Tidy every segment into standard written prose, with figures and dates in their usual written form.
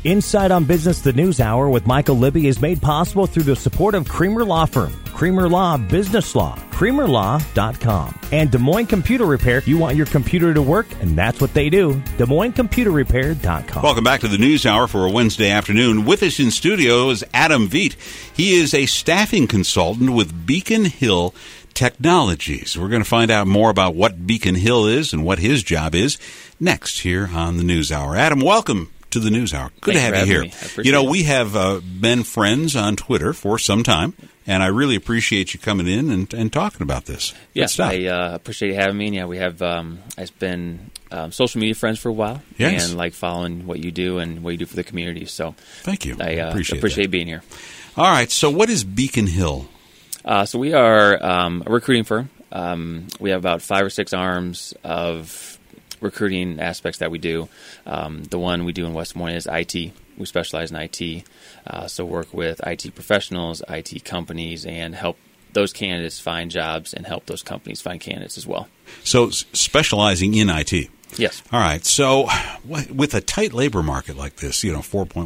Inside on Business, the News Hour with Michael Libby is made possible through the support of Creamer Law Firm, Creamer Law Business Law, CreamerLaw.com, and Des Moines Computer Repair. You want your computer to work, and that's what they do. DesMoinesComputerRepair.com. Welcome back to the News Hour for a Wednesday afternoon. With us in studio is Adam Veet. He is a staffing consultant with Beacon Hill Technologies. We're going to find out more about what Beacon Hill is and what his job is next here on the News Hour. Adam, welcome to the News Hour. Good to have you here. You know, we have been friends on Twitter for some time, and I really appreciate you coming in and talking about this. Yes, I appreciate you having me. And yeah, we have I've been social media friends for a while, and like following what you do and what you do for the community. So thank you. I appreciate being here. All right. So what is Beacon Hill? So we are a recruiting firm. We have about 5 or 6 arms of recruiting aspects that we do. The one we do in West Des Moines is IT. We specialize in IT. So work with IT professionals, IT companies, and help those candidates find jobs and help those companies find candidates as well. So specializing in IT. Yes. All right. So with a tight labor market like this, 4.1%,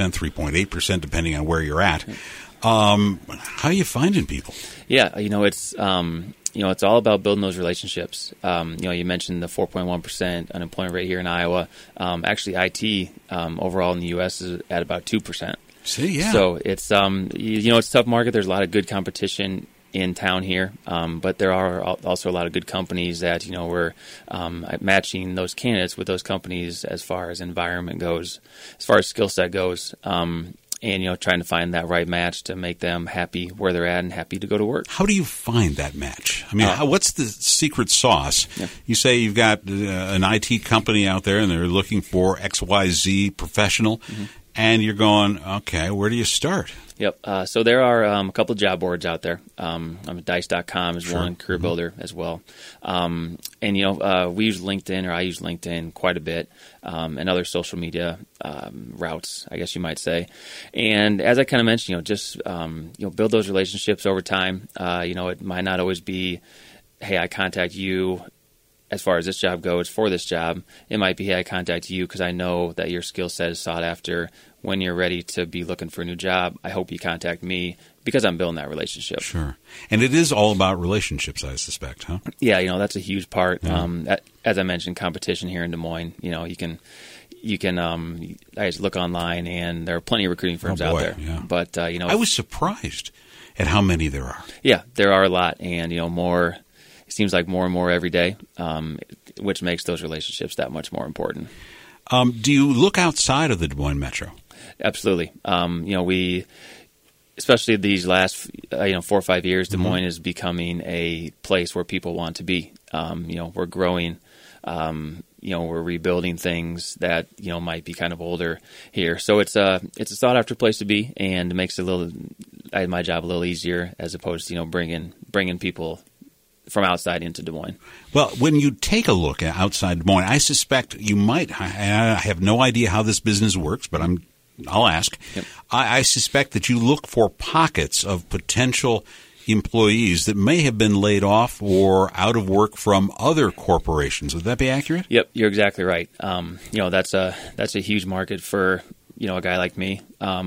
3.8%, depending on where you're at, how are you finding people? Yeah, it's it's all about building those relationships. You mentioned the 4.1% unemployment rate here in Iowa. Actually, IT overall in the U.S. is at about 2%. See, yeah. So it's it's a tough market. There's a lot of good competition in town here, but there are also a lot of good companies that we're matching those candidates with those companies as far as environment goes, as far as skill set goes. And, trying to find that right match to make them happy where they're at and happy to go to work. How do you find that match? I mean, what's the secret sauce? Yeah. You say you've got an IT company out there and they're looking for XYZ professional, and you're going, okay, where do you start? Yep. So there are a couple of job boards out there. Dice.com is one, Career Builder as well. And, we use LinkedIn, or I use LinkedIn quite a bit, and other social media routes, I guess you might say. And as I kind of mentioned, just build those relationships over time. It might not always be, hey, I contact you as far as this job goes for this job. It might be, hey, I contact you because I know that your skill set is sought after. When you're ready to be looking for a new job, I hope you contact me because I'm building that relationship. Sure. And it is all about relationships, I suspect, huh? Yeah, that's a huge part. Yeah. As I mentioned, competition here in Des Moines, you can I just look online and there are plenty of recruiting firms out there. Yeah. But, I was surprised at how many there are. Yeah, there are a lot. And, more, it seems like more and more every day, which makes those relationships that much more important. Do you look outside of the Des Moines Metro? Absolutely. We, especially these last 4 or 5 years, Des Moines is becoming a place where people want to be. We're growing. We're rebuilding things that might be kind of older here. So it's a sought after place to be, and it makes my job a little easier as opposed to bringing people from outside into Des Moines. Well, when you take a look at outside Des Moines, I suspect you might. I have no idea how this business works, but I'll ask. Yep. I suspect that you look for pockets of potential employees that may have been laid off or out of work from other corporations. Would that be accurate? Yep, you're exactly right. That's a huge market for a guy like me.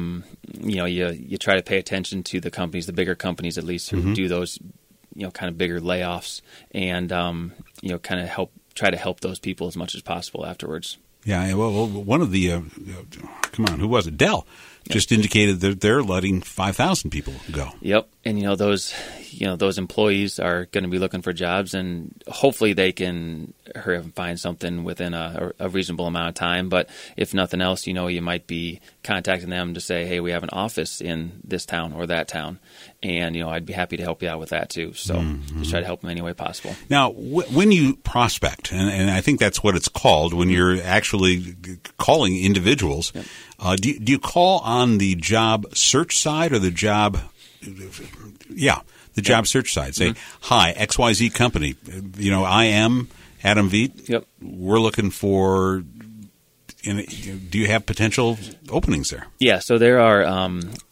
You try to pay attention to the companies, the bigger companies at least, who do those kind of bigger layoffs, and kind of try to help those people as much as possible afterwards. Yeah, well, one of the who was it? Dell just indicated that they're letting 5,000 people go. Yep, and those employees are going to be looking for jobs, and hopefully they can hurry up and find something within a reasonable amount of time. But if nothing else, you might be contacting them to say, hey, we have an office in this town or that town, and I'd be happy to help you out with that too. So just try to help them any way possible. Now, when you prospect, and I think that's what it's called when you're actually calling individuals, do you call on the job search side or the job? Yeah, the job search side. Say, hi, XYZ company. I am Adam Veet. Yep. We're looking for. Do you have potential openings there? Yeah, so there are.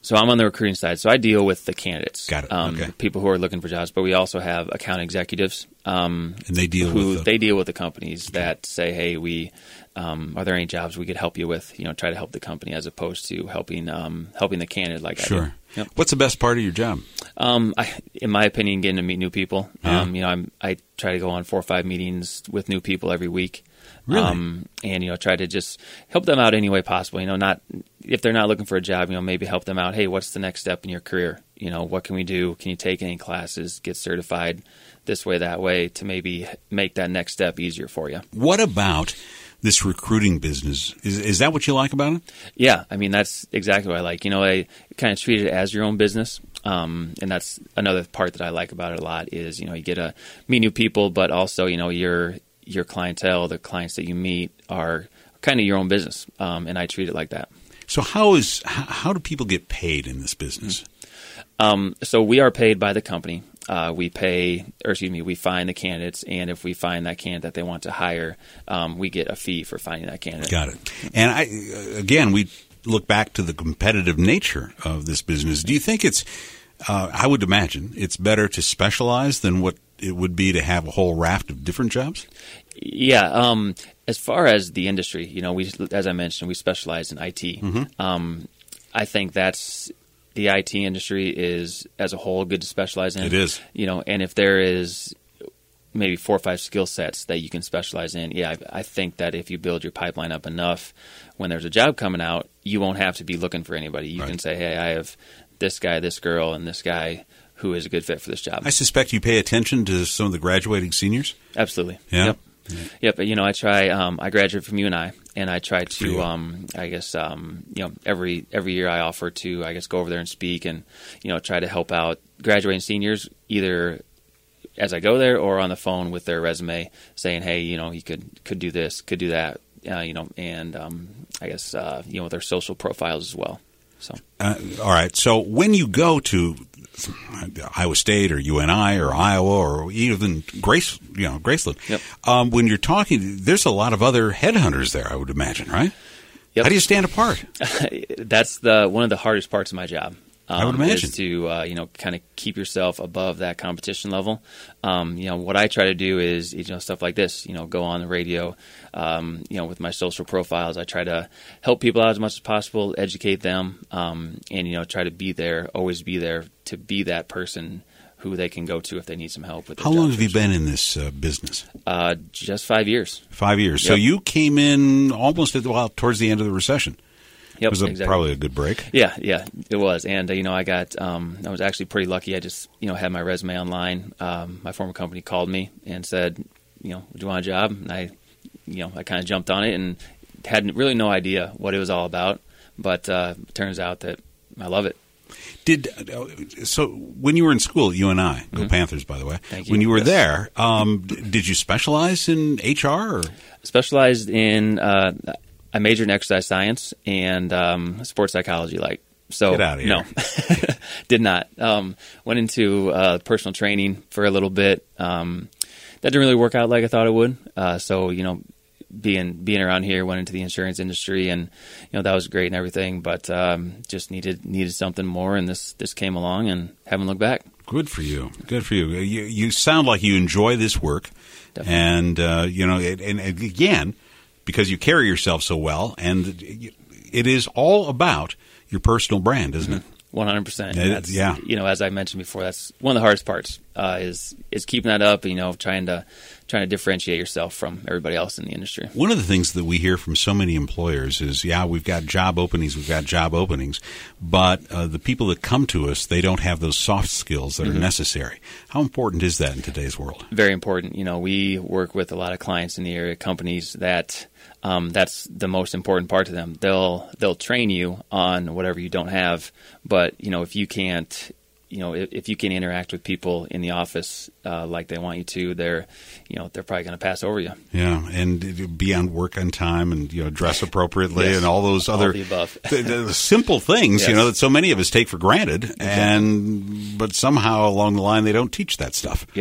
So I'm on the recruiting side. So I deal with the candidates. Got it. Okay. People who are looking for jobs. But we also have account executives. And they deal they deal with the companies that say, hey, are there any jobs we could help you with? Try to help the company as opposed to helping the candidate like I do. Yep. What's the best part of your job? In my opinion, getting to meet new people. Yeah. I try to go on 4 or 5 meetings with new people every week. Really? And try to just help them out any way possible. Not if they're not looking for a job, maybe help them out. Hey, what's the next step in your career? What can we do? Can you take any classes, get certified this way, that way, to maybe make that next step easier for you? What about this recruiting business? Is that what you like about it? Yeah, that's exactly what I like. I kind of treat it as your own business. And that's another part that I like about it a lot is, you get to meet new people, but also, your clientele, the clients that you meet are kind of your own business. And I treat it like that. So how do people get paid in this business? So we are paid by the company. We find the candidates, and if we find that candidate that they want to hire, we get a fee for finding that candidate. Got it. And we look back to the competitive nature of this business. Do you think I would imagine it's better to specialize than what it would be to have a whole raft of different jobs? Yeah. As far as the industry, as I mentioned, we specialize in IT. Mm-hmm. I think that's the IT industry is, as a whole, good to specialize in. It is. And if there is maybe 4 or 5 skill sets that you can specialize in, I think that if you build your pipeline up enough, when there's a job coming out, you won't have to be looking for anybody. You can say, hey, I have this guy, this girl, and this guy who is a good fit for this job. I suspect you pay attention to some of the graduating seniors? Absolutely. Yeah. Yep. Yep. I try. I graduated from UNI, and I try to. Every year I offer to, go over there and speak, and try to help out graduating seniors either as I go there or on the phone with their resume, saying, hey, you could do this, could do that, and with their social profiles as well. So. All right. So when you go to Iowa State or UNI or Iowa or even Graceland, yep. When you're talking, there's a lot of other headhunters there, I would imagine, right? Yep. How do you stand apart? That's one of the hardest parts of my job. I would imagine. Is to kind of keep yourself above that competition level. What I try to do is stuff like this. Go on the radio. With my social profiles, I try to help people out as much as possible, educate them, and try to be there, always be there to be that person who they can go to if they need some help with. How long have you been in this business? Just 5 years. 5 years. Yep. So you came in almost towards the end of the recession. Yep, it was probably a good break. Yeah, it was. And, I was actually pretty lucky. I just, had my resume online. My former company called me and said, do you want a job? And I kind of jumped on it and had really no idea what it was all about. But it turns out that I love it. So when you were in school at UNI, mm-hmm. Go Panthers, by the way. Thank you. When you were there, did you specialize in HR? Or? Specialized in I majored in exercise science and sports psychology. So get out of here. No, did not. Went into personal training for a little bit. That didn't really work out like I thought it would. So being around here, went into the insurance industry, and that was great and everything. But just needed something more, and this came along, and haven't looked back. Good for you. Good for you. You sound like you enjoy this work, definitely. And and again, because you carry yourself so well, and it is all about your personal brand, isn't it? 100%. Yeah. As I mentioned before, that's one of the hardest parts is keeping that up. Trying to differentiate yourself from everybody else in the industry. One of the things that we hear from so many employers is, we've got job openings, but the people that come to us, they don't have those soft skills that mm-hmm. are necessary. How important is that in today's world? Very important. We work with a lot of clients in the area, companies that that's the most important part to them. They'll train you on whatever you don't have, but if you can't, if you can interact with people in the office like they want you to, they're probably going to pass over you. Yeah, and be on work on time, and dress appropriately, yes. and all those other the above. the simple things, yes. That so many of us take for granted, Exactly. but somehow along the line they don't teach that stuff. Yep.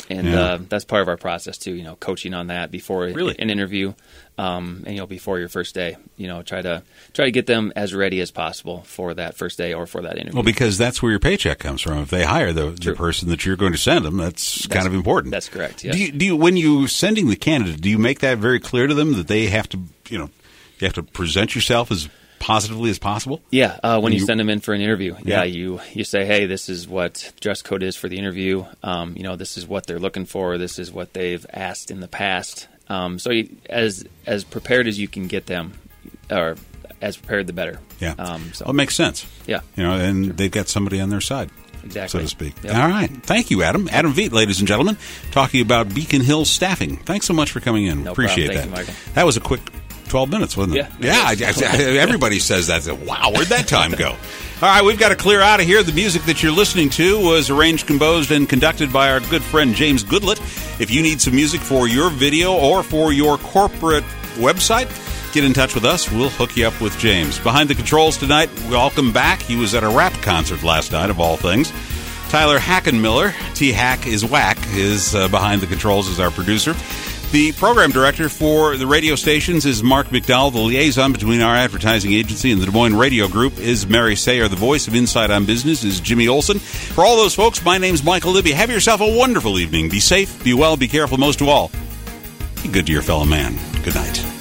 And that's part of our process too, coaching on that before an interview, and before your first day, try to get them as ready as possible for that first day or for that interview. Well, because that's where your paycheck comes from. If they hire the person that you're going to send them, that's kind of important. That's correct. Yes. Do you when you're sending the candidate, do you make that very clear to them that they have to, you have to present yourself as positively as possible? Yeah, when you send them in for an interview, you say, hey, this is what dress code is for the interview. This is what they're looking for. This is what they've asked in the past. So as prepared as you can get them, or as prepared the better. Yeah. It makes sense. Yeah. And they've got somebody on their side. Exactly. So to speak. Yep. All right. Thank you, Adam. Adam Veet, ladies and gentlemen, talking about Beacon Hill Staffing. Thanks so much for coming in. No Appreciate problem. that. Thank you, Michael. That was a quick 12 minutes, wasn't it? Yeah. Everybody says that. Wow, where'd that time go? All right, we've got to clear out of here. The music that you're listening to was arranged, composed, and conducted by our good friend James Goodlett. If you need some music for your video or for your corporate website, get in touch with us. We'll hook you up with James. Behind the controls tonight, welcome back. He was at a rap concert last night, of all things. Tyler Hackenmiller, T-Hack is Whack, is behind the controls as our producer. The program director for the radio stations is Mark McDowell. The liaison between our advertising agency and the Des Moines Radio Group is Mary Sayer. The voice of Inside on Business is Jimmy Olsen. For all those folks, my name's Michael Libby. Have yourself a wonderful evening. Be safe, be well, be careful, most of all, be good to your fellow man. Good night.